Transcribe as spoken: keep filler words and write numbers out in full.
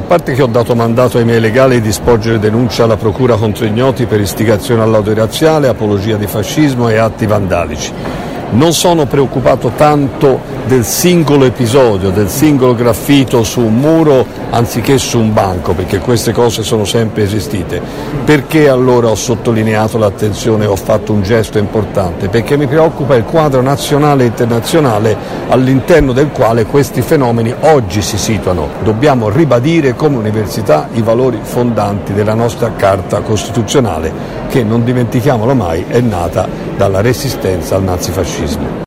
parte che ho dato mandato ai miei legali di sporgere denuncia alla procura contro ignoti per istigazione all'odio razziale, apologia di fascismo e atti vandalici. Non sono preoccupato tanto del singolo episodio, del singolo graffito su un muro anziché su un banco, perché queste cose sono sempre esistite. Perché allora ho sottolineato l'attenzione e ho fatto un gesto importante? Perché mi preoccupa il quadro nazionale e internazionale all'interno del quale questi fenomeni oggi si situano. Dobbiamo ribadire come università i valori fondanti della nostra Carta Costituzionale, che non dimentichiamolo mai è nata dalla resistenza al nazifascismo.